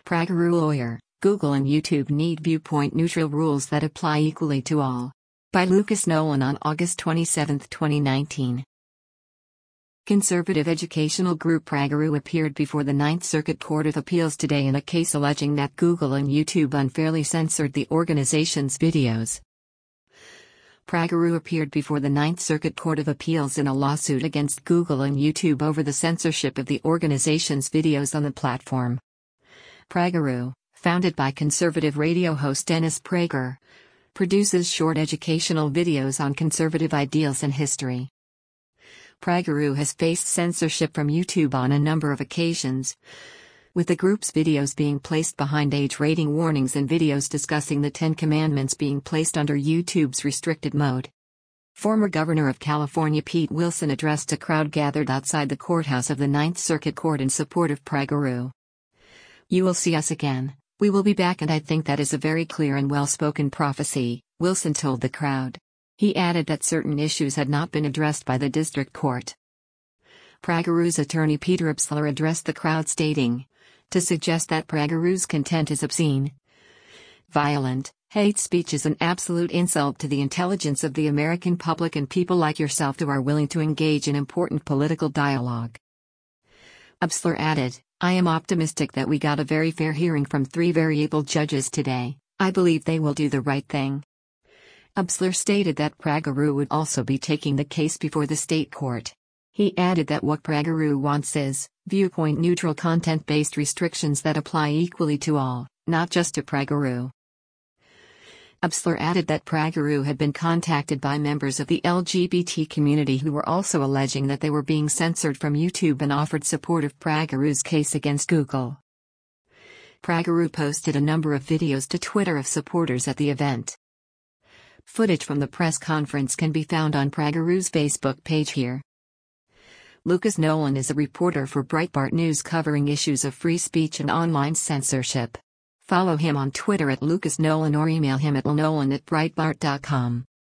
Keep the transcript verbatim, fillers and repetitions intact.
Prageru lawyer, Google and YouTube need viewpoint-neutral rules that apply equally to all. By Lucas Nolan on August twenty-seventh, twenty nineteen. Conservative educational group Prageru appeared before the Ninth Circuit Court of Appeals today in a case alleging that Google and YouTube unfairly censored the organization's videos. Prageru appeared before the Ninth Circuit Court of Appeals in a lawsuit against Google and YouTube over the censorship of the organization's videos on the platform. Prageru, founded by conservative radio host Dennis Prager, produces short educational videos on conservative ideals and history. Prageru has faced censorship from YouTube on a number of occasions, with the group's videos being placed behind age rating warnings and videos discussing the Ten Commandments being placed under YouTube's restricted mode. Former Governor of California Pete Wilson addressed a crowd gathered outside the courthouse of the Ninth Circuit Court in support of Prageru. "You will see us again, we will be back, and I think that is a very clear and well-spoken prophecy," Wilson told the crowd. He added that certain issues had not been addressed by the district court. Prageru's attorney Peter Absler addressed the crowd stating, "To suggest that Prageru's content is obscene, violent, hate speech is an absolute insult to the intelligence of the American public and people like yourself who are willing to engage in important political dialogue." Absler added, "I am optimistic that we got a very fair hearing from three very able judges today. I believe they will do the right thing." Absler stated that Prageru would also be taking the case before the state court. He added that what Prageru wants is viewpoint-neutral content-based restrictions that apply equally to all, not just to Prageru. Absler added that Prageru had been contacted by members of the L G B T community who were also alleging that they were being censored from YouTube and offered support of Prageru's case against Google. Prageru posted a number of videos to Twitter of supporters at the event. Footage from the press conference can be found on Prageru's Facebook page here. Lucas Nolan is a reporter for Breitbart News covering issues of free speech and online censorship. Follow him on Twitter at Lucas Nolan or email him at nolan at breitbart dot com.